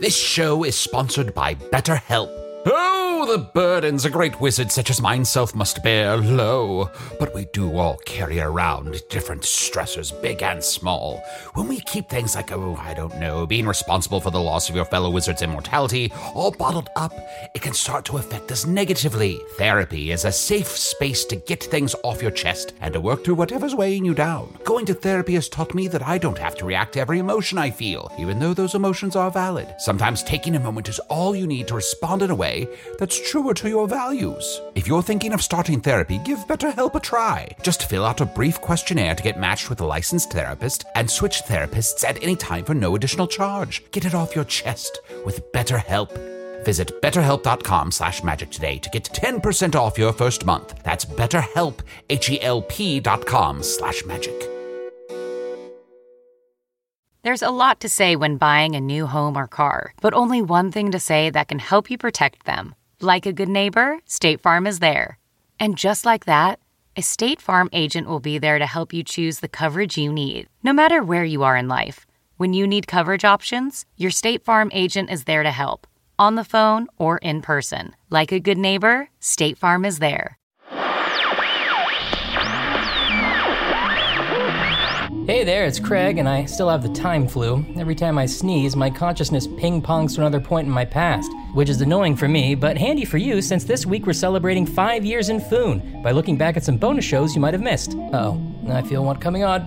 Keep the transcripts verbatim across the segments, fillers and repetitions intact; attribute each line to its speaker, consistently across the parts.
Speaker 1: This show is sponsored by BetterHelp. Oh, the burdens a great wizard such as myself must bear, lo. But we do all carry around different stressors, big and small. When we keep things like, oh, I don't know, being responsible for the loss of your fellow wizard's immortality, all bottled up, it can start to affect us negatively. Therapy is a safe space to get things off your chest and to work through whatever's weighing you down. Going to therapy has taught me that I don't have to react to every emotion I feel, even though those emotions are valid. Sometimes taking a moment is all you need to respond in a way that's truer to your values. If you're thinking of starting therapy, give BetterHelp a try. Just fill out a brief questionnaire to get matched with a licensed therapist and switch therapists at any time for no additional charge. Get it off your chest with BetterHelp. Visit betterhelp.com slash magic today to get ten percent off your first month. That's betterhelp, H-E-L-P dot com slash magic.
Speaker 2: There's a lot to say when buying a new home or car, but only one thing to say that can help you protect them. Like a good neighbor, State Farm is there. And just like that, a State Farm agent will be there to help you choose the coverage you need, no matter where you are in life. When you need coverage options, your State Farm agent is there to help, on the phone or in person. Like a good neighbor, State Farm is there.
Speaker 3: Hey there, it's Craig, and I still have the time flu. Every time I sneeze, my consciousness ping-pongs to another point in my past, which is annoying for me, but handy for you since this week we're celebrating five years in Foon by looking back at some bonus shows you might have missed. Uh-oh, I feel one coming on.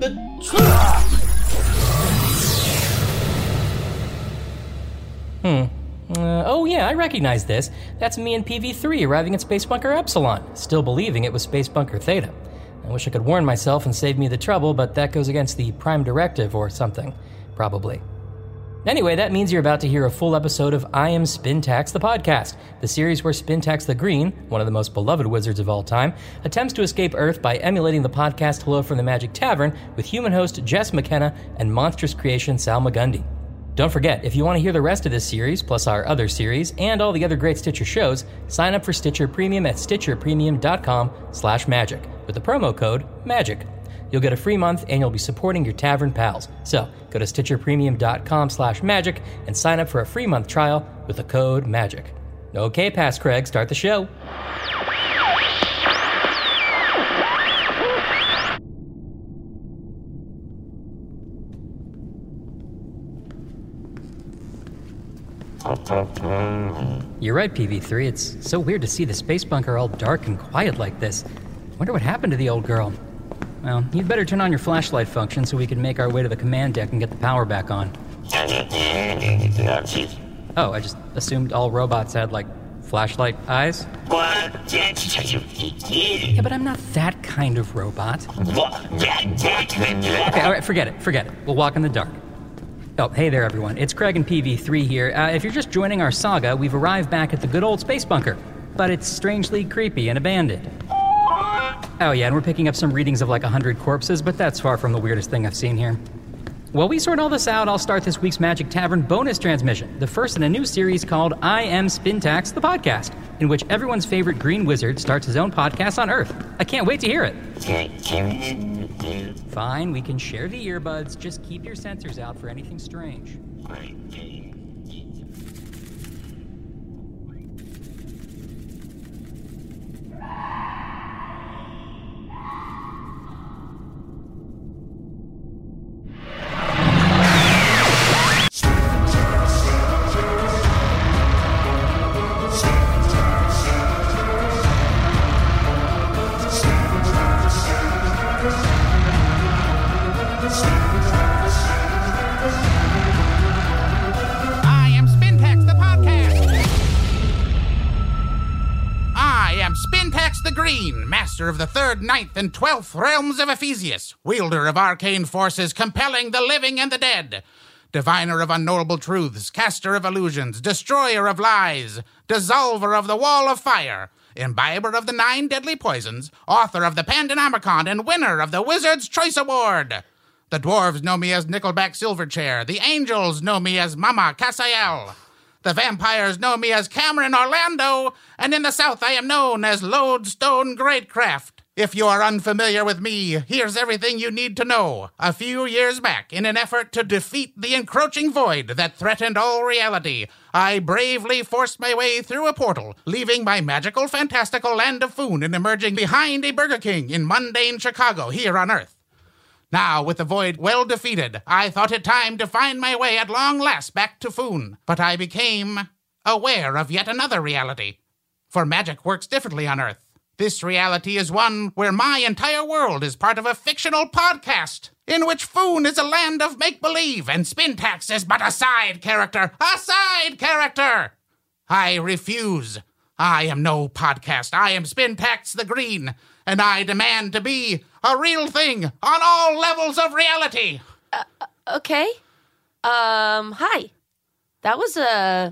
Speaker 3: Hmm. Uh, oh yeah, I recognize this. That's me and P V three arriving at Space Bunker Epsilon, still believing it was Space Bunker Theta. I wish I could warn myself and save me the trouble, but that goes against the Prime Directive or something. Probably. Anyway, that means you're about to hear a full episode of I Am Spintax the Podcast, the series where Spintax the Green, one of the most beloved wizards of all time, attempts to escape Earth by emulating the podcast Hello from the Magic Tavern with human host Jess McKenna and monstrous creation Sal Magundi. Don't forget, if you want to hear the rest of this series, plus our other series, and all the other great Stitcher shows, sign up for Stitcher Premium at stitcherpremium.com slash magic with the promo code MAGIC. You'll get a free month, and you'll be supporting your tavern pals. So, go to stitcherpremium.com slash magic and sign up for a free month trial with the code MAGIC. Okay, Past Craig, start the show. You're right, P V three. It's so weird to see the space bunker all dark and quiet like this. Wonder what happened to the old girl. Well, you'd better turn on your flashlight function so we can make our way to the command deck and get the power back on. Oh, I just assumed all robots had, like, flashlight eyes? Yeah, but I'm not that kind of robot. Okay, alright, forget it, forget it. We'll walk in the dark. Oh, hey there, everyone. It's Craig and P V three here. Uh, if you're just joining our saga, we've arrived back at the good old space bunker. But it's strangely creepy and abandoned. Oh yeah, and we're picking up some readings of like a hundred corpses, but that's far from the weirdest thing I've seen here. While we sort all this out, I'll start this week's Magic Tavern bonus transmission, the first in a new series called I Am Spintax the Podcast, in which everyone's favorite green wizard starts his own podcast on Earth. I can't wait to hear it. Fine, we can share the earbuds, just keep your sensors out for anything strange.
Speaker 4: Of the third, ninth, and twelfth realms of Ephesius, wielder of arcane forces compelling the living and the dead, diviner of unknowable truths, caster of illusions, destroyer of lies, dissolver of the wall of fire, imbiber of the nine deadly poisons, author of the Pandanomicon, and winner of the Wizard's Choice Award. The dwarves know me as Nickelback Silverchair, the angels know me as Mama Cassiel. The vampires know me as Cameron Orlando, and in the South I am known as Lodestone Greatcraft. If you are unfamiliar with me, here's everything you need to know. A few years back, in an effort to defeat the encroaching void that threatened all reality, I bravely forced my way through a portal, leaving my magical, fantastical land of Foon and emerging behind a Burger King in mundane Chicago here on Earth. Now, with the void well defeated, I thought it time to find my way at long last back to Foon. But I became aware of yet another reality. For magic works differently on Earth. This reality is one where my entire world is part of a fictional podcast, in which Foon is a land of make-believe and Spintax is but a side character. A side character! I refuse. I am no podcast. I am Spintax the Green, and I demand to be a real thing on all levels of reality.
Speaker 5: Uh, okay. Um, hi. That was a...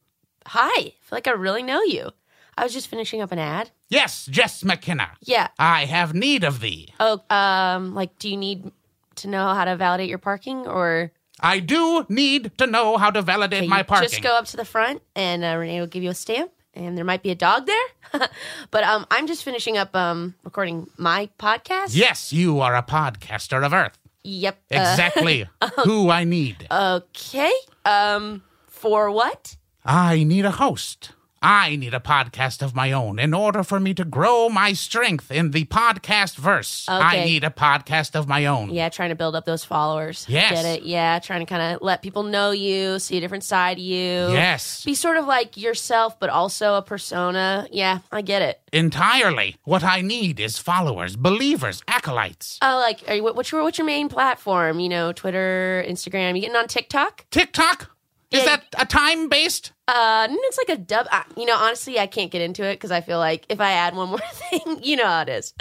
Speaker 5: Hi. I feel like I really know you. I was just finishing up an ad.
Speaker 4: Yes, Jess McKenna.
Speaker 5: Yeah.
Speaker 4: I have need of thee.
Speaker 5: Oh, um, like, do you need to know how to validate your parking, or...
Speaker 4: I do need to know how to validate
Speaker 5: Okay,
Speaker 4: my
Speaker 5: you
Speaker 4: parking.
Speaker 5: Just go up to the front, and uh, Renee will give you a stamp, and there might be a dog there. But um, I'm just finishing up um, recording my podcast.
Speaker 4: Yes, you are a podcaster of Earth.
Speaker 5: Yep. uh,
Speaker 4: Exactly who I need.
Speaker 5: Okay. Um, for what?
Speaker 4: I need a host. I need a podcast of my own in order for me to grow my strength in the podcast verse. I
Speaker 5: Okay.
Speaker 4: need a podcast of my own.
Speaker 5: Yeah, trying to build up those followers.
Speaker 4: Yes.
Speaker 5: Get it? Yeah, trying to kind of let people know you, see a different side of you.
Speaker 4: Yes.
Speaker 5: Be sort of like yourself, but also a persona. Yeah, I get it.
Speaker 4: Entirely. What I need is followers, believers, acolytes.
Speaker 5: Oh, like, are you, what- what's your what's your main platform? You know, Twitter, Instagram. You getting on TikTok?
Speaker 4: TikTok? Is
Speaker 5: Yeah.
Speaker 4: that a time-based?
Speaker 5: Uh, it's like a dub. Uh, you know, honestly, I can't get into it because I feel like if I add one more thing, you know how it is.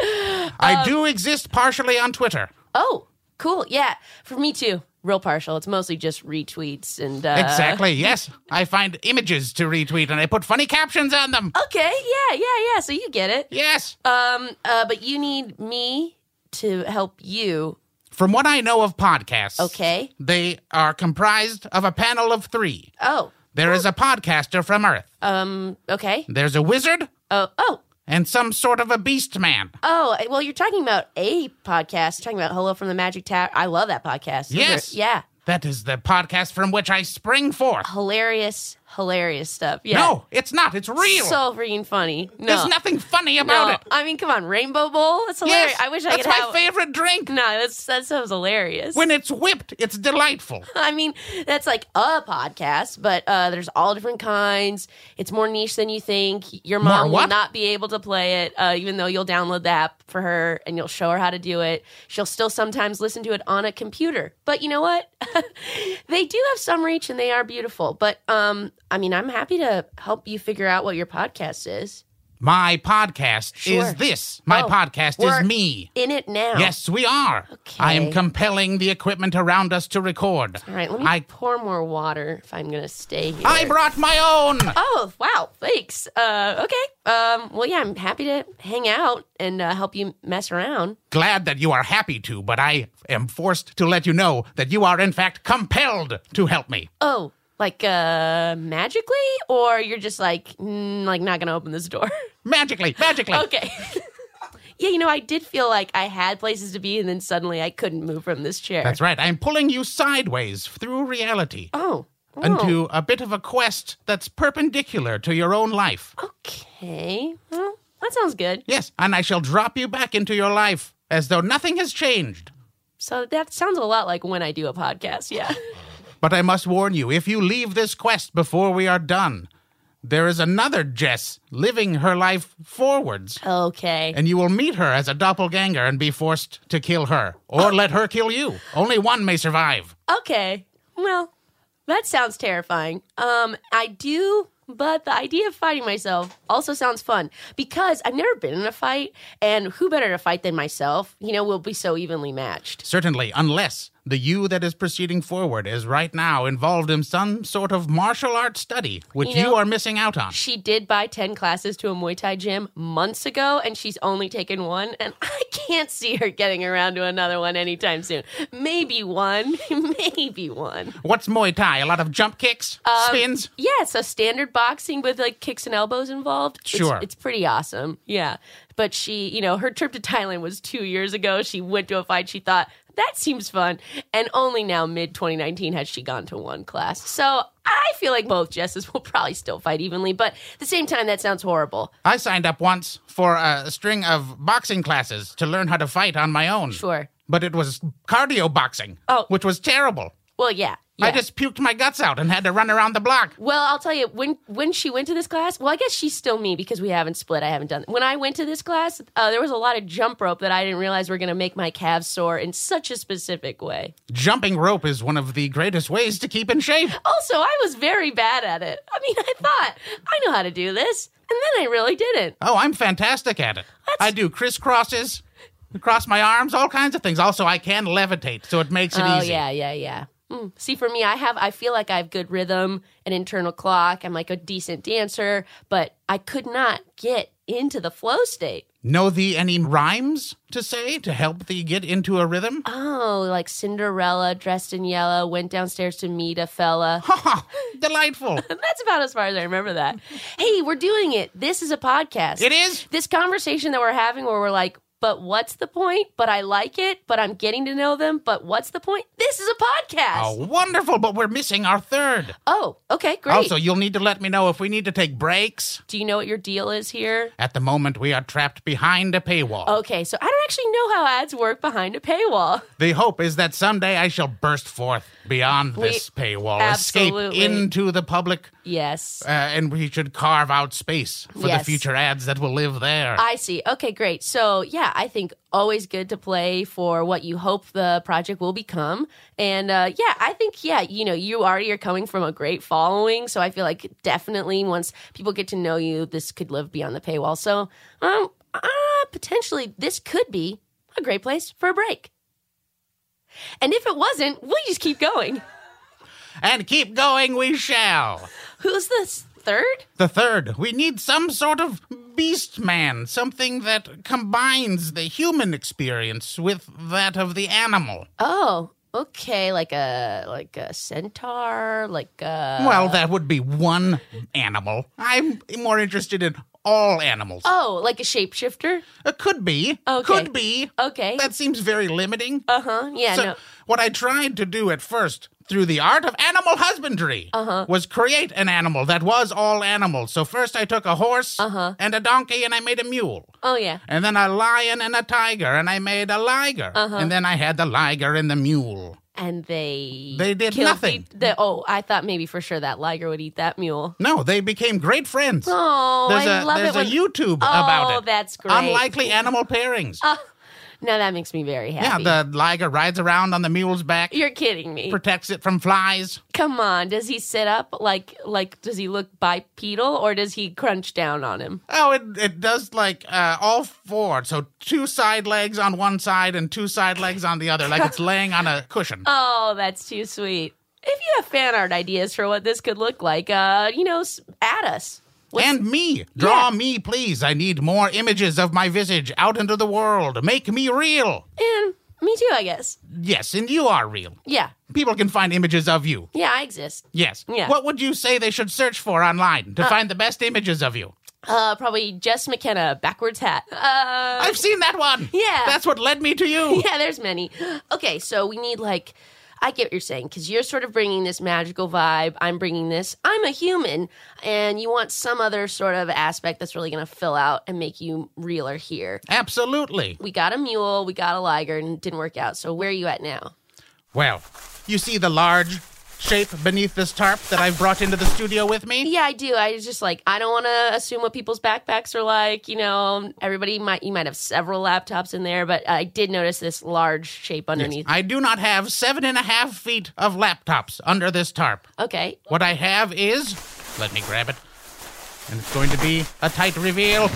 Speaker 4: I do exist partially on Twitter.
Speaker 5: Oh, cool. Yeah, for me too. Real partial. It's mostly just retweets and uh,
Speaker 4: Exactly, yes. I find images to retweet and I put funny captions on them.
Speaker 5: Okay, yeah, yeah, yeah. So you get it.
Speaker 4: Yes.
Speaker 5: Um, uh, but you need me to help you.
Speaker 4: From what I know of podcasts,
Speaker 5: Okay.
Speaker 4: they are comprised of a panel of three.
Speaker 5: Oh,
Speaker 4: There is a podcaster from Earth.
Speaker 5: um, okay.
Speaker 4: There's a wizard
Speaker 5: Oh, oh,
Speaker 4: and some sort of a beast man.
Speaker 5: oh. Well, you're talking about a podcast. You're talking about Hello from the Magic Tower. I love that podcast. Those
Speaker 4: Yes.
Speaker 5: are- yeah.
Speaker 4: That is the podcast from which I spring forth.
Speaker 5: Hilarious, hilarious stuff. Yeah.
Speaker 4: No, it's not. It's real.
Speaker 5: So freaking funny. No.
Speaker 4: There's nothing funny about
Speaker 5: no.
Speaker 4: it.
Speaker 5: I mean, come on, Rainbow Bowl. That's hilarious.
Speaker 4: Yes,
Speaker 5: I wish I
Speaker 4: that's
Speaker 5: could
Speaker 4: my
Speaker 5: have.
Speaker 4: favorite drink.
Speaker 5: No, that's that sounds hilarious.
Speaker 4: When it's whipped, it's delightful.
Speaker 5: I mean, that's like a podcast, but uh, there's all different kinds. It's more niche than you think. Your
Speaker 4: More
Speaker 5: mom will
Speaker 4: what?
Speaker 5: not be able to play it, uh, even though you'll download the app for her and you'll show her how to do it. She'll still sometimes listen to it on a computer. But you know what? They do have some reach and they are beautiful. But um, I mean, I'm happy to help you figure out what your podcast is.
Speaker 4: My podcast
Speaker 5: Sure.
Speaker 4: is this. My
Speaker 5: Oh,
Speaker 4: podcast
Speaker 5: we're
Speaker 4: is me.
Speaker 5: In it now.
Speaker 4: Yes, we are.
Speaker 5: Okay.
Speaker 4: I am compelling the equipment around us to record.
Speaker 5: All right, let me
Speaker 4: I,
Speaker 5: pour more water if I'm going to stay here.
Speaker 4: I brought my own.
Speaker 5: Oh, wow. Thanks. Uh, okay. Um, well, yeah, I'm happy to hang out and uh, help you mess around.
Speaker 4: Glad that you are happy to, but I am forced to let you know that you are in fact compelled to help me.
Speaker 5: Oh, like uh, magically? Or you're just like, mm, like not going to open this door?
Speaker 4: Magically, magically.
Speaker 5: Okay. Yeah, you know, I did feel like I had places to be and then suddenly I couldn't move from this chair.
Speaker 4: That's right. I'm pulling you sideways through reality
Speaker 5: Oh. oh.
Speaker 4: into a bit of a quest that's perpendicular to your own life.
Speaker 5: Okay. Well, that sounds good.
Speaker 4: Yes, and I shall drop you back into your life as though nothing has changed.
Speaker 5: So that sounds a lot like when I do a podcast, yeah.
Speaker 4: But I must warn you, if you leave this quest before we are done, there is another Jess living her life forwards.
Speaker 5: Okay.
Speaker 4: And you will meet her as a doppelganger and be forced to kill her. Or let her kill you. Only one may survive.
Speaker 5: Okay. Well, that sounds terrifying. Um, I do, but the idea of fighting myself also sounds fun because I've never been in a fight, and who better to fight than myself? You know, we'll be so evenly matched.
Speaker 4: Certainly, unless The you that is proceeding forward is right now involved in some sort of martial arts study, which
Speaker 5: You know,
Speaker 4: you are missing out on.
Speaker 5: She did buy ten classes to a Muay Thai gym months ago, and she's only taken one, and I can't see her getting around to another one anytime soon. Maybe one. Maybe one.
Speaker 4: What's Muay Thai? A lot of jump kicks?
Speaker 5: Um,
Speaker 4: spins?
Speaker 5: Yeah, so standard boxing with like kicks and elbows involved.
Speaker 4: Sure.
Speaker 5: It's, it's pretty awesome. Yeah. But she, you know, her trip to Thailand was two years ago. She went to a fight. She thought, that seems fun. And only now, mid twenty nineteen, has she gone to one class. So I feel like both Jesses will probably still fight evenly. But at the same time, that sounds horrible.
Speaker 4: I signed up once for a string of boxing classes to learn how to fight on my own.
Speaker 5: Sure.
Speaker 4: But it was cardio boxing,
Speaker 5: Oh.
Speaker 4: which was terrible.
Speaker 5: Well, yeah. yeah.
Speaker 4: I just puked my guts out and had to run around the block.
Speaker 5: Well, I'll tell you, when when she went to this class, well, I guess she's still me because we haven't split. I haven't done When I went to this class, uh, there was a lot of jump rope that I didn't realize were going to make my calves sore in such a specific way.
Speaker 4: Jumping rope is one of the greatest ways to keep in shape.
Speaker 5: Also, I was very bad at it. I mean, I thought, I know how to do this, and then I really didn't.
Speaker 4: Oh, I'm fantastic at it.
Speaker 5: That's-
Speaker 4: I do crisscrosses, cross my arms, all kinds of things. Also, I can levitate, so it makes it
Speaker 5: Oh,
Speaker 4: easy.
Speaker 5: yeah, yeah, yeah. Mm. See, for me, I have, I feel like I have good rhythm, an internal clock. I'm like a decent dancer, but I could not get into the flow state.
Speaker 4: Know thee any rhymes to say to help thee get into a rhythm?
Speaker 5: Oh, like Cinderella dressed in yellow, went downstairs to meet a fella.
Speaker 4: Ha ha! Delightful.
Speaker 5: That's about as far as I remember that. Hey, we're doing it. This is a podcast.
Speaker 4: It is?
Speaker 5: This conversation that we're having where we're like, but what's the point? But I like it, but I'm getting to know them. But what's the point? This is a podcast.
Speaker 4: Oh, wonderful, but we're missing our third.
Speaker 5: Oh, okay, great.
Speaker 4: Also, you'll need to let me know if we need to take breaks.
Speaker 5: Do you know what your deal is here?
Speaker 4: At the moment, we are trapped behind a paywall.
Speaker 5: Okay, so I don't actually know how ads work behind a paywall.
Speaker 4: The hope is that someday I shall burst forth beyond
Speaker 5: We-
Speaker 4: this paywall,
Speaker 5: absolutely.
Speaker 4: escape into the public,
Speaker 5: Yes.
Speaker 4: uh, and we should carve out space for
Speaker 5: Yes.
Speaker 4: the future ads that will live there.
Speaker 5: I see. Okay, great. So, yeah, I think always good to play for what you hope the project will become. And uh, yeah, I think, yeah, you know, you already are coming from a great following. So I feel like definitely once people get to know you, this could live beyond the paywall. So um, uh, potentially this could be a great place for a break. And if it wasn't, we'll just keep going.
Speaker 4: And keep going we shall.
Speaker 5: Who's this third?
Speaker 4: The third, we need some sort of beast man, something that combines the human experience with that of the animal.
Speaker 5: Oh, okay, like a like a centaur, like a
Speaker 4: Well, that would be one animal. I'm more interested in all animals.
Speaker 5: Oh, like a shapeshifter?
Speaker 4: It could be.
Speaker 5: Okay.
Speaker 4: Could be.
Speaker 5: Okay.
Speaker 4: That seems very limiting.
Speaker 5: Uh-huh. Yeah,
Speaker 4: so
Speaker 5: no.
Speaker 4: what I tried to do at first, through the art of animal husbandry,
Speaker 5: Uh-huh.
Speaker 4: was create an animal that was all animals. So first I took a horse
Speaker 5: Uh-huh.
Speaker 4: and a donkey and I made a mule.
Speaker 5: Oh, yeah.
Speaker 4: And then a lion and a tiger and I made a liger.
Speaker 5: Uh-huh.
Speaker 4: And then I had the liger and the mule.
Speaker 5: And they...
Speaker 4: They did
Speaker 5: killed
Speaker 4: nothing.
Speaker 5: The, the, oh, I thought maybe for sure that liger would eat that mule.
Speaker 4: No, they became great friends.
Speaker 5: Oh,
Speaker 4: there's
Speaker 5: I
Speaker 4: a,
Speaker 5: love
Speaker 4: there's
Speaker 5: it when...
Speaker 4: a YouTube
Speaker 5: oh,
Speaker 4: about it.
Speaker 5: that's great.
Speaker 4: Unlikely animal pairings.
Speaker 5: Now that makes me very
Speaker 4: yeah,
Speaker 5: happy.
Speaker 4: the liger rides around on the mule's back,
Speaker 5: You're kidding me.
Speaker 4: protects it from flies.
Speaker 5: Come on. Does he sit up? Like, like, does he look bipedal or does he crunch down on him?
Speaker 4: Oh, it it does like uh, all four. So two side legs on one side and two side legs on the other, like it's laying on a cushion.
Speaker 5: Oh, that's too sweet. If you have fan art ideas for what this could look like, uh, you know, s- add us. What's-
Speaker 4: And me. Draw
Speaker 5: Yeah.
Speaker 4: me, please. I need more images of my visage out into the world. Make me real.
Speaker 5: And me too, I guess.
Speaker 4: Yes, and you are real.
Speaker 5: Yeah.
Speaker 4: People can find images of you.
Speaker 5: Yeah, I exist.
Speaker 4: Yes.
Speaker 5: Yeah.
Speaker 4: What would you say they should search for online to find the best images of you?
Speaker 5: Uh, probably Jess McKenna, backwards hat. Uh,
Speaker 4: I've seen that one.
Speaker 5: Yeah.
Speaker 4: That's what led me to you.
Speaker 5: yeah, there's many. Okay, so we need like, I get what you're saying, because you're sort of bringing this magical vibe. I'm bringing this, I'm a human, and you want some other sort of aspect that's really going to fill out and make you realer here.
Speaker 4: Absolutely.
Speaker 5: We got a mule, we got a liger, and it didn't work out. So where are you at now?
Speaker 4: Well, you see the large shape beneath this tarp that I've brought into the studio with me?
Speaker 5: Yeah, I do. I was just like, I don't want to assume what people's backpacks are like. You know, everybody might, you might have several laptops in there, but I did notice this large shape underneath.
Speaker 4: I do not have seven and a half feet of laptops under this tarp.
Speaker 5: Okay.
Speaker 4: What I have is, let me grab it, and it's going to be a tight reveal.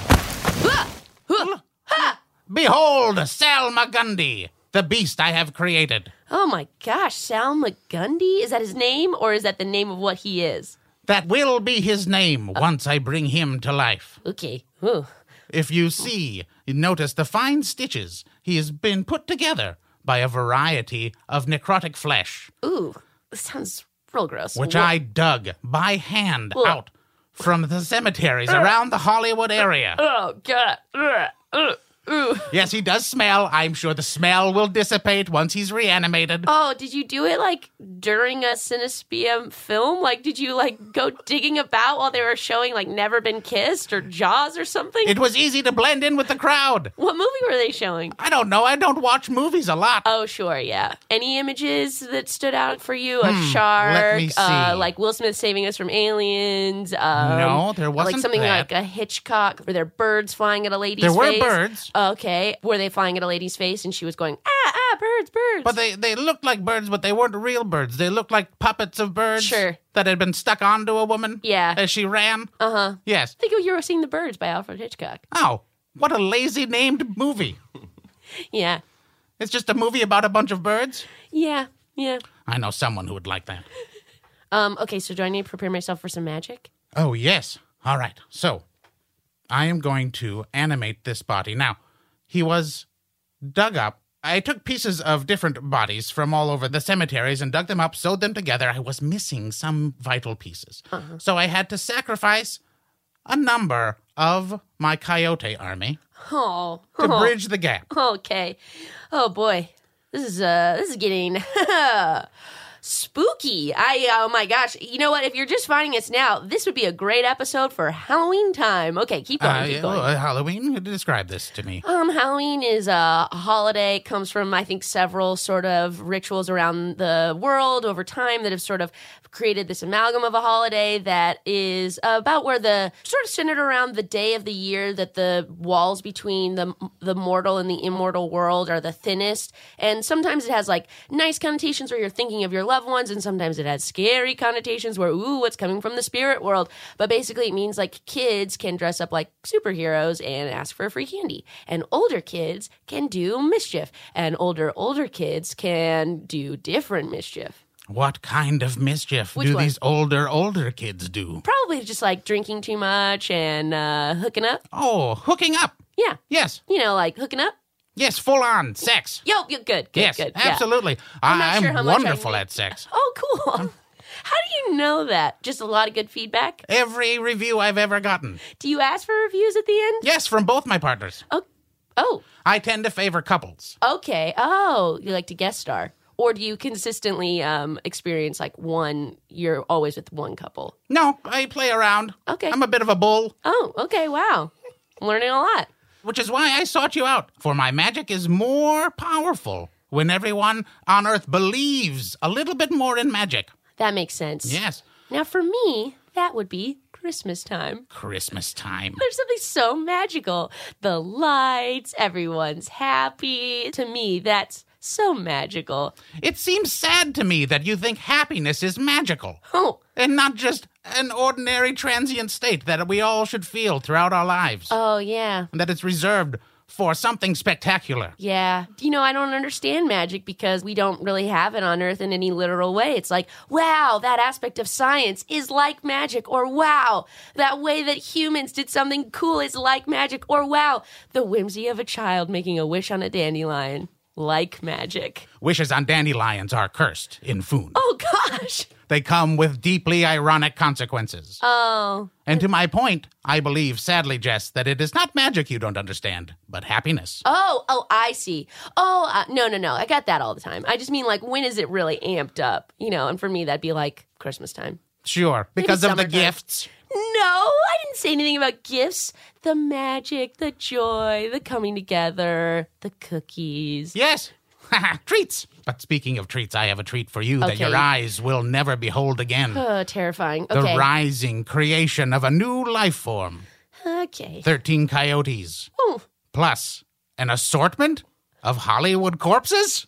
Speaker 5: Ah! Huh! Ha!
Speaker 4: Behold, Sal Magundi, the beast I have created.
Speaker 5: Oh my gosh, Sal McGundy? Is that his name, or is that the name of what he is?
Speaker 4: That will be his name once I bring him to life.
Speaker 5: Okay. Ooh.
Speaker 4: If you see, you notice the fine stitches. He has been put together by a variety of necrotic flesh,
Speaker 5: Ooh, this sounds real gross.
Speaker 4: which
Speaker 5: Wha-
Speaker 4: I dug by hand
Speaker 5: Ugh.
Speaker 4: out from the cemeteries around the Hollywood area.
Speaker 5: Oh, God. Ugh. Ugh. Ooh.
Speaker 4: Yes, he does smell. I'm sure the smell will dissipate once he's reanimated.
Speaker 5: Oh, did you do it, like, during a Cinespium film? Like, did you, like, go digging about while they were showing, like, Never Been Kissed or Jaws or something?
Speaker 4: It was easy to blend in with the crowd.
Speaker 5: What movie were they showing?
Speaker 4: I don't know. I don't watch movies a lot.
Speaker 5: Oh, sure, yeah. Any images that stood out for you? A
Speaker 4: Hmm,
Speaker 5: shark?
Speaker 4: let me
Speaker 5: Uh,
Speaker 4: see.
Speaker 5: like Will Smith saving us from aliens? Um,
Speaker 4: No, there
Speaker 5: Like
Speaker 4: wasn't
Speaker 5: something
Speaker 4: that.
Speaker 5: like a Hitchcock. Were there birds flying at a lady's
Speaker 4: There were
Speaker 5: face?
Speaker 4: birds.
Speaker 5: Okay. Were they flying at a lady's face and she was going, ah, ah, birds, birds?
Speaker 4: But they, they looked like birds, but they weren't real birds. They looked like puppets of birds
Speaker 5: Sure.
Speaker 4: that had been stuck onto a woman
Speaker 5: Yeah.
Speaker 4: as she ran.
Speaker 5: Uh-huh.
Speaker 4: Yes.
Speaker 5: I think you were seeing The Birds by Alfred Hitchcock.
Speaker 4: Oh, what a lazy named movie.
Speaker 5: Yeah.
Speaker 4: It's just a movie about a bunch of birds.
Speaker 5: Yeah. Yeah.
Speaker 4: I know someone who would like that.
Speaker 5: Um, okay, so do I need to prepare myself for some magic?
Speaker 4: Oh, yes. All right. So, I am going to animate this body. Now, he was dug up. I took pieces of different bodies from all over the cemeteries and dug them up, sewed them together. I was missing some vital pieces.
Speaker 5: Uh-huh.
Speaker 4: So I had to sacrifice a number of my coyote army
Speaker 5: Oh.
Speaker 4: to
Speaker 5: oh.
Speaker 4: bridge the gap.
Speaker 5: Okay. Oh boy. This is uh this is getting spooky. I oh my gosh. You know what? If you're just finding us now, this would be a great episode for Halloween time. Okay, keep going.
Speaker 4: Uh,
Speaker 5: keep
Speaker 4: yeah,
Speaker 5: going.
Speaker 4: well, Halloween, describe this to me.
Speaker 5: Um, Halloween is a holiday. It comes from, I think, several sort of rituals around the world over time that have sort of created this amalgam of a holiday that is about where the sort of centered around the day of the year that the walls between the the mortal and the immortal world are the thinnest. And sometimes it has like nice connotations where you're thinking of your loved ones, and sometimes it has scary connotations where, ooh, what's coming from the spirit world. But basically it means like kids can dress up like superheroes and ask for free candy. And older kids can do mischief. And older, older kids can do different mischief.
Speaker 4: What kind of mischief
Speaker 5: Which
Speaker 4: do
Speaker 5: one?
Speaker 4: these older, older kids do?
Speaker 5: Probably just like drinking too much and uh, hooking up.
Speaker 4: Oh, hooking up.
Speaker 5: Yeah.
Speaker 4: Yes.
Speaker 5: You know, like hooking up.
Speaker 4: Yes, full on sex.
Speaker 5: Yo, yo good, good,
Speaker 4: yes,
Speaker 5: good. Yeah.
Speaker 4: absolutely.
Speaker 5: I'm not
Speaker 4: I,
Speaker 5: sure
Speaker 4: I'm
Speaker 5: how much I
Speaker 4: wonderful
Speaker 5: knew.
Speaker 4: at sex.
Speaker 5: Oh, cool. How do you know that? Just a lot of good feedback?
Speaker 4: Every review I've ever gotten.
Speaker 5: Do you ask for reviews at the end?
Speaker 4: Yes, from both my partners.
Speaker 5: Oh, oh,
Speaker 4: I tend to favor couples.
Speaker 5: okay. Oh, you like to guest star. Or do you consistently um, experience like one, you're always with one couple?
Speaker 4: No, I play around.
Speaker 5: Okay.
Speaker 4: I'm a bit of a bull,
Speaker 5: Oh, okay. Wow. I'm learning a lot.
Speaker 4: which is why I sought you out. For my magic is more powerful when everyone on Earth believes a little bit more in magic.
Speaker 5: That makes sense.
Speaker 4: Yes.
Speaker 5: Now, for me, that would be Christmas time.
Speaker 4: Christmas time.
Speaker 5: There's something so magical. The lights, everyone's happy. To me, that's so magical.
Speaker 4: It seems sad to me that you think happiness is magical.
Speaker 5: Oh,
Speaker 4: And not just an ordinary transient state that we all should feel throughout our lives.
Speaker 5: oh yeah.
Speaker 4: And that it's reserved for something spectacular.
Speaker 5: Yeah. You know, I don't understand magic because we don't really have it on Earth in any literal way. It's like, wow, that aspect of science is like magic. Or wow, that way that humans did something cool is like magic. Or wow, the whimsy of a child making a wish on a dandelion. Like magic.
Speaker 4: Wishes on dandelions are cursed in Foon.
Speaker 5: Oh, gosh.
Speaker 4: They come with deeply ironic consequences.
Speaker 5: Oh.
Speaker 4: And to my point, I believe, sadly, Jess, that it is not magic you don't understand, but happiness.
Speaker 5: Oh, oh, I see. Oh, uh, no, no, no. I got that all the time. I just mean, like, when is it really amped up? You know, and for me, that'd be like Christmas time.
Speaker 4: Sure, because of the
Speaker 5: summertime.
Speaker 4: gifts.
Speaker 5: No, I didn't say anything about gifts. The magic, the joy, the coming together, the cookies.
Speaker 4: Yes, treats. But speaking of treats, I have a treat for you that
Speaker 5: Okay.
Speaker 4: your eyes will never behold again.
Speaker 5: Oh, terrifying.
Speaker 4: The
Speaker 5: Okay.
Speaker 4: rising creation of a new life form.
Speaker 5: Okay.
Speaker 4: thirteen coyotes.
Speaker 5: Oh,
Speaker 4: Plus an assortment of Hollywood corpses?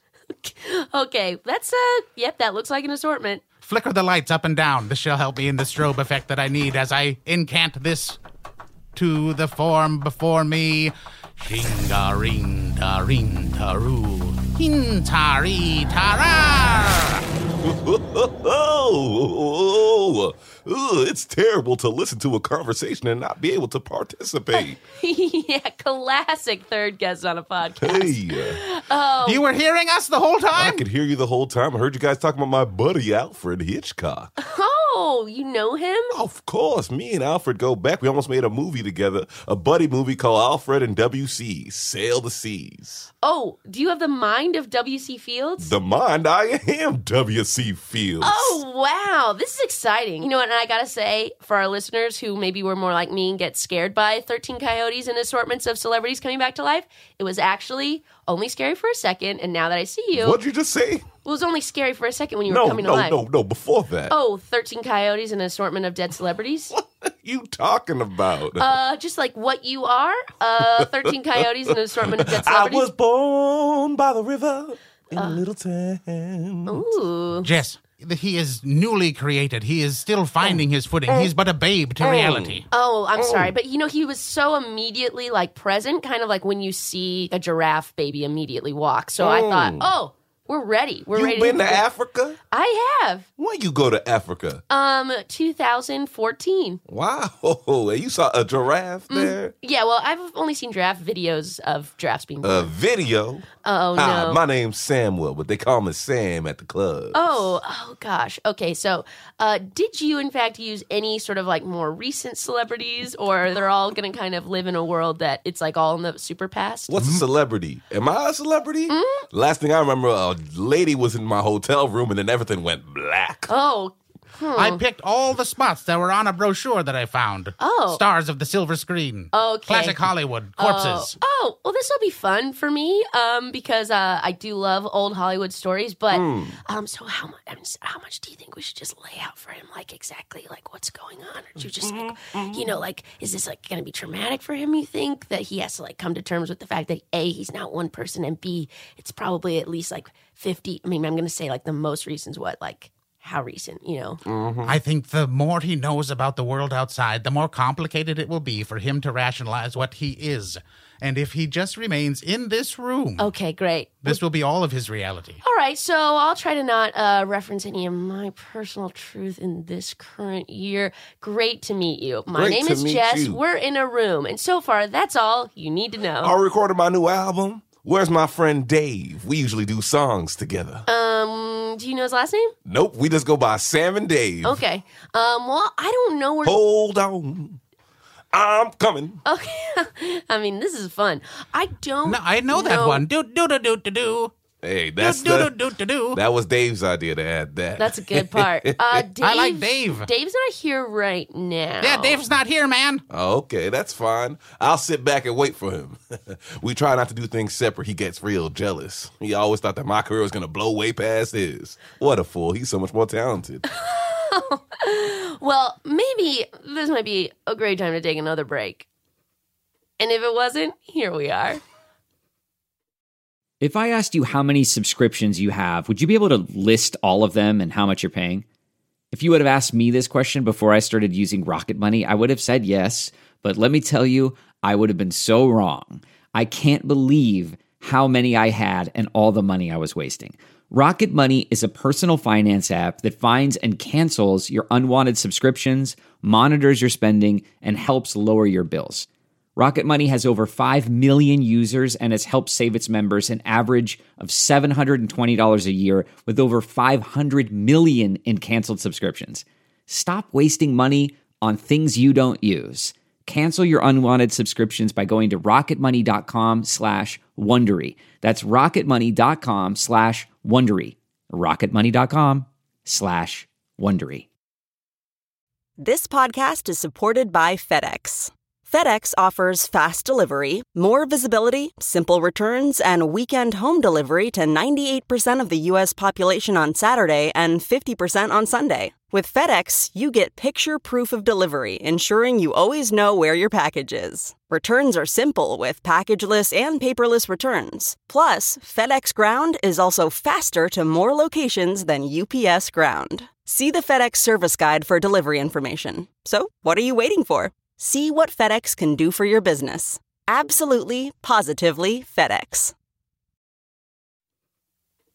Speaker 5: okay. That's, uh, yep, that looks like an assortment.
Speaker 4: Flicker the lights up and down. This shall help me in the strobe effect that I need as I incant this to the form before me. Shinga-ring-da-ring-da-roo. Hintari Tarar.
Speaker 6: Oh, Ugh, it's terrible to listen to a conversation and not be able to participate.
Speaker 5: Yeah, classic third guest on a podcast.
Speaker 6: Hey,
Speaker 5: Oh,
Speaker 4: You were hearing us the whole
Speaker 6: I
Speaker 4: time?
Speaker 6: could hear you the whole time. I heard you guys talking about my buddy Alfred Hitchcock.
Speaker 5: oh, you know him?
Speaker 6: Of course, me and Alfred go back. We almost made a movie together, a buddy movie called Alfred and W C, Sail the Seas.
Speaker 5: Oh, do you have the mind of W C Fields?
Speaker 6: The mind, I am W C Fields.
Speaker 5: Oh, wow. This is exciting. You know what? And I got to say, for our listeners who maybe were more like me and get scared by thirteen Coyotes and assortments of celebrities coming back to life, it was actually only scary for a second. And now that I see you,
Speaker 6: What'd you just say?
Speaker 5: it was only scary for a second when you were
Speaker 6: No,
Speaker 5: coming
Speaker 6: no,
Speaker 5: to life.
Speaker 6: no, no, before that.
Speaker 5: Oh, thirteen Coyotes and an assortment of dead celebrities?
Speaker 6: What are you talking about?
Speaker 5: Uh, just like what you are. Uh, thirteen Coyotes and an assortment of dead
Speaker 6: I
Speaker 5: celebrities.
Speaker 6: was born by the river in a little town.
Speaker 5: Ooh.
Speaker 4: Jess, he is newly created. He is still finding his footing. He's but a babe to reality.
Speaker 5: Oh, I'm sorry, but you know, he was so immediately like present, kind of like when you see a giraffe baby immediately walk. So I thought, oh, we're ready. We're
Speaker 6: You
Speaker 5: ready.
Speaker 6: been to
Speaker 5: go.
Speaker 6: Africa?
Speaker 5: I have.
Speaker 6: When you go to Africa?
Speaker 5: Um, two thousand fourteen.
Speaker 6: Wow, you saw a giraffe there?
Speaker 5: Yeah, well, I've only seen giraffe videos of giraffes being born.
Speaker 6: A video?
Speaker 5: oh
Speaker 6: Hi,
Speaker 5: no.
Speaker 6: my name's Samuel, but they call me Sam at the club.
Speaker 5: Oh, oh gosh. Okay, so uh, did you in fact use any sort of like more recent celebrities, or they're all going to kind of live in a world that it's like all in the super past?
Speaker 6: What's a celebrity? Am I a celebrity? Last thing I remember, a lady was in my hotel room and then everything went black.
Speaker 5: Oh,
Speaker 4: I picked all the spots that were on a brochure that I found.
Speaker 5: Oh.
Speaker 4: Stars of the silver screen.
Speaker 5: Okay.
Speaker 4: Classic Hollywood. Corpses.
Speaker 5: Oh, oh, well, this will be fun for me um, because uh, I do love old Hollywood stories. But um, so how much? I mean, how much do you think we should just lay out for him, like exactly like what's going on, or do you just like, you know, like is this like going to be traumatic for him? You think that he has to like come to terms with the fact that A, he's not one person, and B, it's probably at least like fifty. I mean, I'm going to say like the most recent's what like. How recent, you know?
Speaker 4: I think the more he knows about the world outside, the more complicated it will be for him to rationalize what he is. And if he just remains in this room,
Speaker 5: Okay, great.
Speaker 4: this will be all of his reality.
Speaker 5: All right, so I'll try to not uh, reference any of my personal truth in this current year. Great to meet you. My
Speaker 6: Great
Speaker 5: name
Speaker 6: to
Speaker 5: is
Speaker 6: meet
Speaker 5: Jess.
Speaker 6: you.
Speaker 5: We're in a room, and so far, that's all you need to know.
Speaker 6: I recorded my new album. Where's my friend Dave? We usually do songs together.
Speaker 5: Um, do you know his last name?
Speaker 6: Nope, we just go by Sam and Dave.
Speaker 5: Okay. Um, well, I don't know where.
Speaker 6: Hold on. I'm coming.
Speaker 5: Okay. I mean, this is fun. I don't.
Speaker 4: No, I know that one. Do do do do do do.
Speaker 6: Hey,
Speaker 4: Do
Speaker 6: that's
Speaker 4: do do
Speaker 6: the,
Speaker 4: do do do.
Speaker 6: that was Dave's idea to add that.
Speaker 5: That's a good part. Uh, Dave,
Speaker 4: I like Dave.
Speaker 5: Dave's not here right now.
Speaker 4: Yeah, Dave's not here, man.
Speaker 6: Okay, that's fine. I'll sit back and wait for him. We try not to do things separate. He gets real jealous. He always thought that my career was going to blow way past his. What a fool. He's so much more talented.
Speaker 5: Well, maybe this might be a great time to take another break. And if it wasn't, here we are.
Speaker 7: If I asked you how many subscriptions you have, would you be able to list all of them and how much you're paying? If you would have asked me this question before I started using Rocket Money, I would have said yes. But let me tell you, I would have been so wrong. I can't believe how many I had and all the money I was wasting. Rocket Money is a personal finance app that finds and cancels your unwanted subscriptions, monitors your spending, and helps lower your bills. Rocket Money has over five million users and has helped save its members an average of seven hundred twenty dollars a year with over five hundred million in canceled subscriptions. Stop wasting money on things you don't use. Cancel your unwanted subscriptions by going to rocketmoney.com slash Wondery. That's rocketmoney.com slash Wondery. rocketmoney.com slash Wondery.
Speaker 8: This podcast is supported by FedEx. FedEx offers fast delivery, more visibility, simple returns, and weekend home delivery to ninety-eight percent of the U S population on Saturday and fifty percent on Sunday. With FedEx, you get picture proof of delivery, ensuring you always know where your package is. Returns are simple with packageless and paperless returns. Plus, FedEx Ground is also faster to more locations than U P S Ground. See the FedEx service guide for delivery information. So, what are you waiting for? See what FedEx can do for your business. Absolutely, positively FedEx.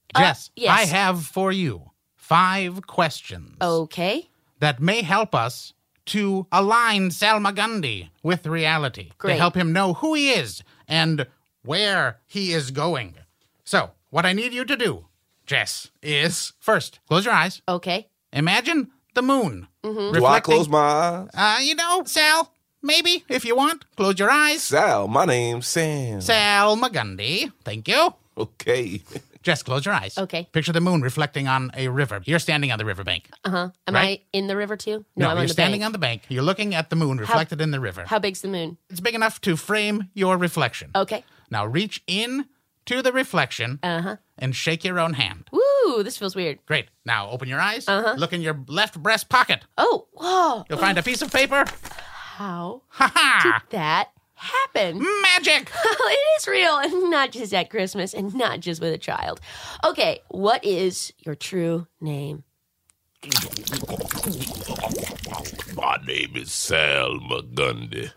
Speaker 4: Jess,
Speaker 5: yes.
Speaker 4: I have for you five questions
Speaker 5: Okay.
Speaker 4: that may help us to align Salmagundi with reality.
Speaker 5: Great.
Speaker 4: To help him know who he is and where he is going. So, what I need you to do, Jess, is first, close your eyes.
Speaker 5: Okay.
Speaker 4: Imagine the moon.
Speaker 5: Mm-hmm.
Speaker 6: Do I close my eyes?
Speaker 4: Uh, you know, Sal, maybe, if you want. Close your eyes.
Speaker 6: Sal, my name's Sam.
Speaker 4: Salmagundi. Thank you.
Speaker 6: Okay.
Speaker 4: Jess, close your eyes.
Speaker 5: Okay.
Speaker 4: Picture the moon reflecting on a river. You're standing on the riverbank.
Speaker 5: Uh-huh. Am
Speaker 4: Right?
Speaker 5: I in the river too?
Speaker 4: No,
Speaker 5: I'm
Speaker 4: you're
Speaker 5: on the
Speaker 4: standing
Speaker 5: bank.
Speaker 4: on the bank. You're looking at the moon reflected in the river.
Speaker 5: How big's the moon?
Speaker 4: It's big enough to frame your reflection.
Speaker 5: Okay.
Speaker 4: Now reach in to the reflection
Speaker 5: Uh-huh.
Speaker 4: and shake your own hand.
Speaker 5: Woo, this feels weird.
Speaker 4: Great. Now open your eyes.
Speaker 5: Uh-huh.
Speaker 4: Look in your left breast pocket.
Speaker 5: Oh, whoa.
Speaker 4: You'll find a piece of paper.
Speaker 5: How
Speaker 4: Ha ha!
Speaker 5: did that happen?
Speaker 4: Magic!
Speaker 5: It is real, and not just at Christmas, and not just with a child. Okay, what is your true name?
Speaker 6: My name is Sal Magundi.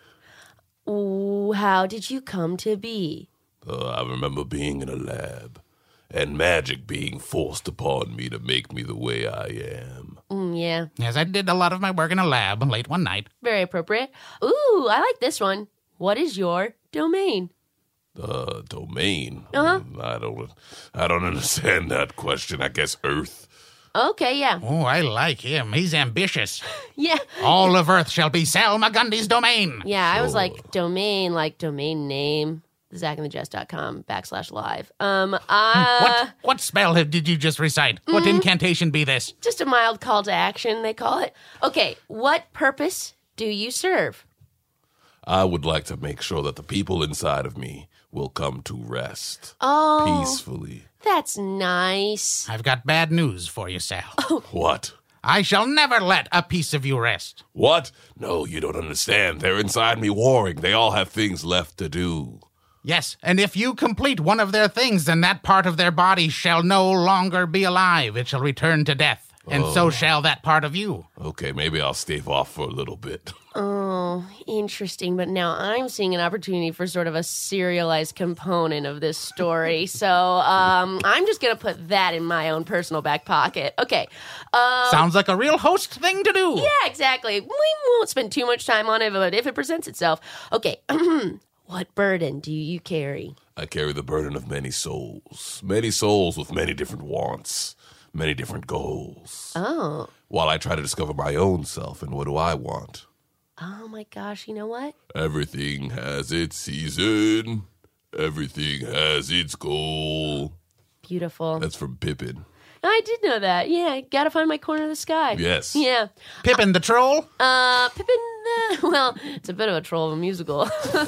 Speaker 5: Ooh, how did you come to be?
Speaker 6: Uh, I remember being in a lab and magic being forced upon me to make me the way I am.
Speaker 5: Mm, yeah,
Speaker 4: Yes, I did a lot of my work in a lab late one night.
Speaker 5: very appropriate. Ooh, I like this one. What is your domain?
Speaker 6: Uh, domain?
Speaker 5: Uh-huh.
Speaker 6: I don't, I don't understand that question. I guess Earth.
Speaker 5: Okay, yeah.
Speaker 4: Oh, I like him. He's ambitious.
Speaker 5: Yeah.
Speaker 4: All of Earth shall be Salmagundi's domain.
Speaker 5: Yeah, I was like, domain, like domain name, zackandthejess.com backslash live. Um, uh,
Speaker 4: What what spell have- did you just recite? What
Speaker 5: Mm-hmm.
Speaker 4: incantation be this?
Speaker 5: just a mild call to action, they call it. Okay, what purpose do you serve?
Speaker 6: I would like to make sure that the people inside of me will come to rest
Speaker 5: Oh,
Speaker 6: peacefully.
Speaker 5: that's nice.
Speaker 4: I've got bad news for you, Sal.
Speaker 6: What?
Speaker 4: I shall never let a piece of you rest.
Speaker 6: What? No, you don't understand. They're inside me warring. They all have things left to do.
Speaker 4: Yes, and if you complete one of their things, then that part of their body shall no longer be alive. It shall return to death. And so shall that part of you.
Speaker 6: Okay, maybe I'll stave off for a little bit.
Speaker 5: Oh, interesting. But now I'm seeing an opportunity for sort of a serialized component of this story. So um, I'm just going to put that in my own personal back pocket. Okay. Uh,
Speaker 4: Sounds like a real host thing to do.
Speaker 5: yeah, exactly. We won't spend too much time on it, but if it presents itself. Okay. What burden do you carry?
Speaker 6: I carry the burden of many souls. Many souls with many different wants, many different goals.
Speaker 5: Oh.
Speaker 6: While I try to discover my own self and what do I want.
Speaker 5: Oh my gosh, you know what?
Speaker 6: Everything has its season. Everything has its goal.
Speaker 5: Beautiful.
Speaker 6: That's from Pippin.
Speaker 5: I did know that. Yeah, gotta find my corner of the sky.
Speaker 6: Yes.
Speaker 5: Yeah.
Speaker 4: Pippin the troll?
Speaker 5: Uh, Pippin, uh, well, it's a bit of a troll of a musical.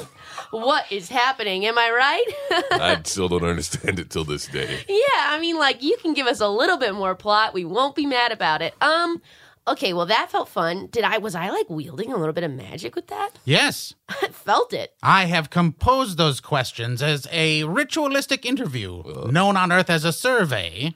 Speaker 5: What is happening? Am I right?
Speaker 6: I still don't understand it till this day.
Speaker 5: Yeah, I mean, like, you can give us a little bit more plot. We won't be mad about it. Um, okay, well, that felt fun. Did I, was I, like, wielding a little bit of magic with that?
Speaker 4: Yes.
Speaker 5: I felt it.
Speaker 4: I have composed those questions as a ritualistic interview, known on Earth as a survey.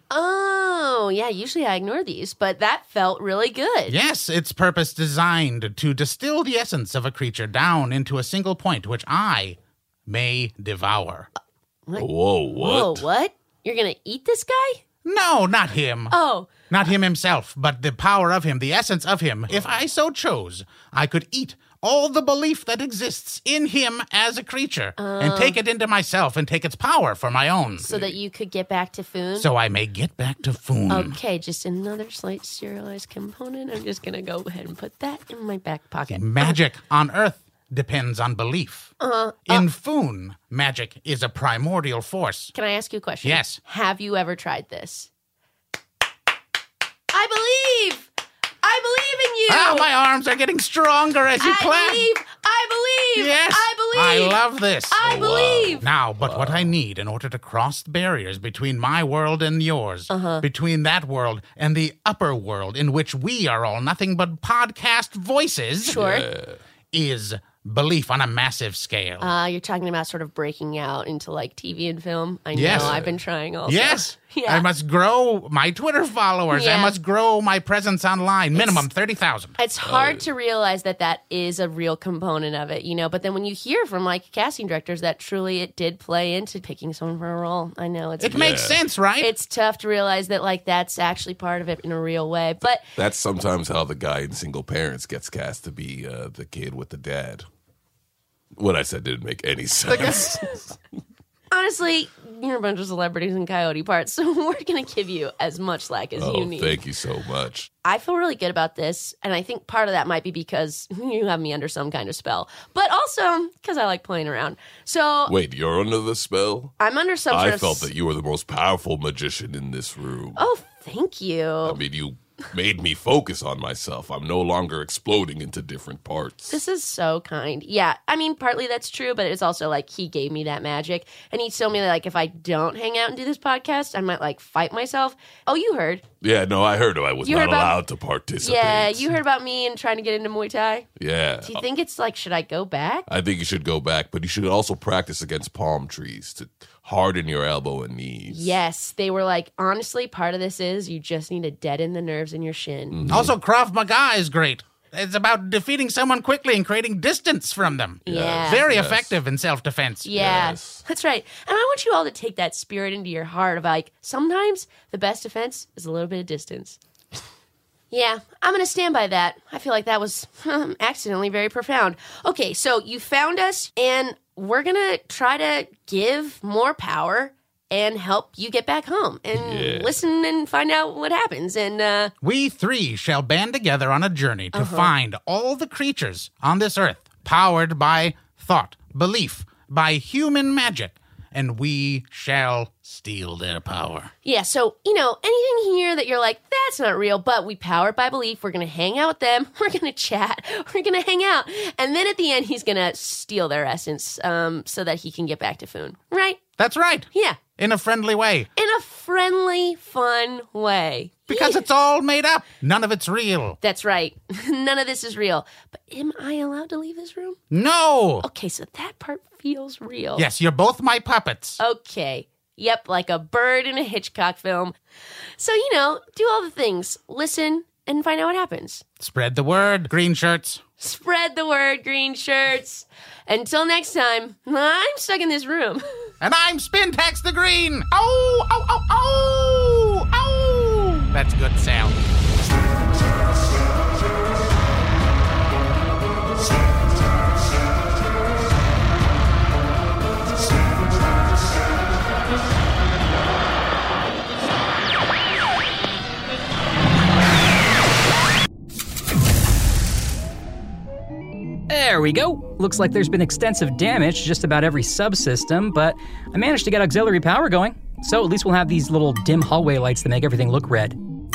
Speaker 5: Oh, yeah, usually I ignore these, but that felt really good.
Speaker 4: Yes, its purpose designed to distill the essence of a creature down into a single point, which I may devour.
Speaker 6: Whoa, what?
Speaker 5: Whoa, what? You're gonna eat this guy?
Speaker 4: No, not him.
Speaker 5: Oh,
Speaker 4: Not him himself, but the power of him, the essence of him. If I so chose, I could eat all the belief that exists in him as a creature and take it into myself and take its power for my own.
Speaker 5: so that you could get back to Foon?
Speaker 4: So I may get back to Foon.
Speaker 5: Okay, just another slight serialized component. I'm just gonna go ahead and put that in my back pocket.
Speaker 4: Magic on Earth depends on belief.
Speaker 5: Uh,
Speaker 4: In Foon, magic is a primordial force.
Speaker 5: Can I ask you a question?
Speaker 4: Yes.
Speaker 5: Have you ever tried this? I believe! I believe in you!
Speaker 4: Ah, my arms are getting stronger as you
Speaker 5: I
Speaker 4: clap.
Speaker 5: believe! I believe!
Speaker 4: Yes,
Speaker 5: I believe!
Speaker 4: I love this.
Speaker 5: I believe!
Speaker 4: Now, but what I need in order to cross the barriers between my world and yours,
Speaker 5: Uh-huh.
Speaker 4: between that world and the upper world in which we are all nothing but podcast voices,
Speaker 5: Sure.
Speaker 4: is belief on a massive scale.
Speaker 5: Uh, you're talking about sort of breaking out into like T V and film. I know,
Speaker 4: Yes.
Speaker 5: I've been trying also.
Speaker 4: Yes.
Speaker 5: Yeah.
Speaker 4: I must grow my Twitter followers.
Speaker 5: Yeah.
Speaker 4: I must grow my presence online. Minimum thirty thousand.
Speaker 5: It's hard to realize that that is a real component of it, you know, but then when you hear from like casting directors that truly it did play into picking someone for a role, I know it's
Speaker 4: It makes sense, right?
Speaker 5: it's tough to realize that like that's actually part of it in a real way. But
Speaker 6: That's sometimes how the guy in Single Parents gets cast to be uh, the kid with the dad. What I said didn't make any sense.
Speaker 5: honestly, you're a bunch of celebrities in Coyote parts, so we're going to give you as much slack as
Speaker 6: Oh,
Speaker 5: you need.
Speaker 6: thank you so much.
Speaker 5: I feel really good about this, and I think part of that might be because you have me under some kind of spell, but also because I like playing around. So
Speaker 6: Wait, you're under the spell?
Speaker 5: I'm under some sort
Speaker 6: I
Speaker 5: of...
Speaker 6: felt that you were the most powerful magician in this room.
Speaker 5: Oh, thank you.
Speaker 6: I mean, you made me focus on myself. I'm no longer exploding into different parts.
Speaker 5: This is so kind. Yeah, I mean, partly that's true, but it's also like he gave me that magic, and he told me that, like, if I don't hang out and do this podcast, I might like fight myself. Oh, you heard?
Speaker 6: Yeah, no, I heard I was
Speaker 5: You
Speaker 6: not
Speaker 5: heard about-
Speaker 6: allowed to participate.
Speaker 5: Yeah, you heard about me and trying to get into Muay Thai.
Speaker 6: Yeah.
Speaker 5: Do you think it's like, should I go back?
Speaker 6: I think you should go back, but you should also practice against palm trees to harden your elbow and knees.
Speaker 5: Yes, they were like, honestly, part of this is you just need to deaden the nerves in your shin.
Speaker 6: Mm-hmm.
Speaker 4: Also, Krav Maga is great. It's about defeating someone quickly and creating distance from them.
Speaker 5: Yeah.
Speaker 4: Very
Speaker 6: Yes.
Speaker 4: effective in self-defense.
Speaker 5: Yeah,
Speaker 6: Yes.
Speaker 5: that's right. And I want you all to take that spirit into your heart of like, sometimes the best defense is a little bit of distance. Yeah, I'm going to stand by that. I feel like that was um, accidentally very profound. Okay, so you found us, and we're going to try to give more power and help you get back home and
Speaker 6: Yeah.
Speaker 5: listen and find out what happens. And, uh,
Speaker 4: We three shall band together on a journey to find all the creatures on this earth powered by thought, belief, by human magic, and we shall steal their power.
Speaker 5: yeah, so, you know, anything here that you're like, that's not real, but we powered by belief. We're going to hang out with them. We're going to chat. We're going to hang out. And then at the end, he's going to steal their essence um, so that he can get back to Foon. Right?
Speaker 4: That's right.
Speaker 5: Yeah.
Speaker 4: In a friendly way.
Speaker 5: In a friendly, fun way.
Speaker 4: Because it's all made up. None of it's real.
Speaker 5: That's right. None of this is real. But am I allowed to leave this room?
Speaker 4: No.
Speaker 5: Okay, so that part feels real.
Speaker 4: Yes, you're both my puppets.
Speaker 5: Okay. Yep, like a bird in a Hitchcock film. So, you know, do all the things. Listen and find out what happens.
Speaker 4: Spread the word, green shirts.
Speaker 5: Spread the word, green shirts. Until next time, I'm stuck in this room.
Speaker 4: And I'm Spintax the Green. Oh, oh, oh, oh, oh. That's good sound.
Speaker 3: There we go. Looks like there's been extensive damage to just about every subsystem, but I managed to get auxiliary power going. So at least we'll have these little dim hallway lights that make everything look red.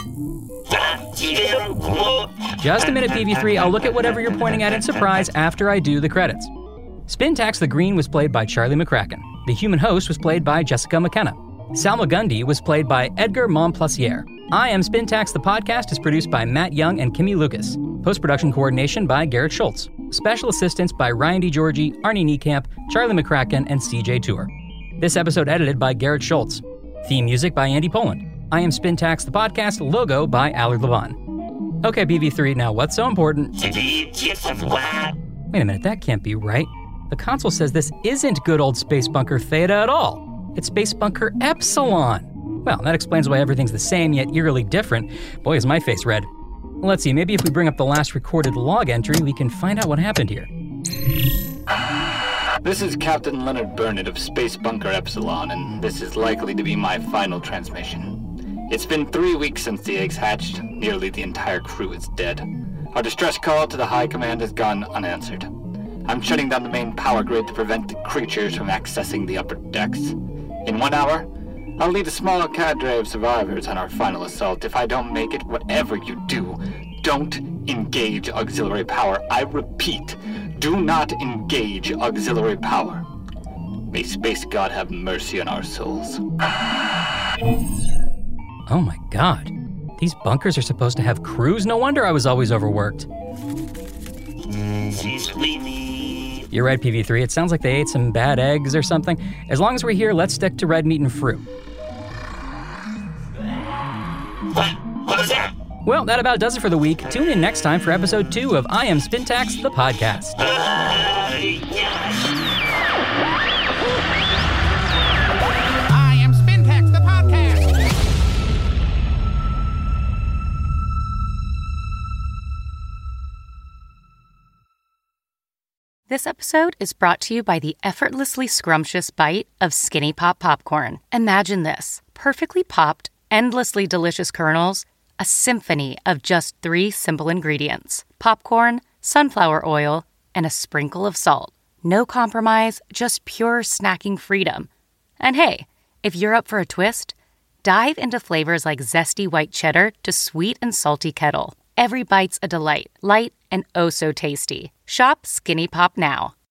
Speaker 3: Just a minute, P V three. I'll look at whatever you're pointing at in surprise after I do the credits. Spintax the Green was played by Charlie McCracken. The human host was played by Jessica McKenna. Salma Gundy was played by Edgar Montplaisir. I Am Spintax the Podcast is produced by Matt Young and Kimmy Lucas. Post-production coordination by Garrett Schultz. Special assistance by Ryan DiGiorgi, Arnie Niekamp, Charlie McCracken, and C J Tour. This episode edited by Garrett Schultz. Theme music by Andy Poland. I Am Spintax the Podcast logo by Allard Levon. Okay, P V three, now what's so important? Wait a minute, that can't be right. The console says this isn't good old Space Bunker Theta at all. It's Space Bunker Epsilon. Well, that explains why everything's the same yet eerily different. Boy, is my face red. Let's see, maybe if we bring up the last recorded log entry, we can find out what happened here.
Speaker 9: This is Captain Leonard Burnett of Space Bunker Epsilon, and this is likely to be my final transmission. It's been three weeks since the eggs hatched. Nearly the entire crew is dead. Our distress call to the High Command has gone unanswered. I'm shutting down the main power grid to prevent the creatures from accessing the upper decks. In one hour, I'll lead a small cadre of survivors on our final assault. If I don't make it, whatever you do, don't engage auxiliary power. I repeat, do not engage auxiliary power. May Space God have mercy on our souls.
Speaker 3: Oh my god. These bunkers are supposed to have crews? No wonder I was always overworked.
Speaker 10: She's sweetie.
Speaker 3: You're right, P V three. It sounds like they ate some bad eggs or something. As long as we're here, let's stick to red meat and fruit.
Speaker 9: What was that?
Speaker 3: Well, that about does it for the week. Tune in next time for episode two of I Am Spintax, the podcast.
Speaker 4: I am Spintax, the podcast.
Speaker 2: This episode is brought to you by the effortlessly scrumptious bite of Skinny Pop Popcorn. Imagine this: perfectly popped, endlessly delicious kernels, a symphony of just three simple ingredients: popcorn, sunflower oil, and a sprinkle of salt. No compromise, just pure snacking freedom. And hey, if you're up for a twist, dive into flavors like zesty white cheddar to sweet and salty kettle. Every bite's a delight, light and oh so tasty. Shop Skinny Pop now.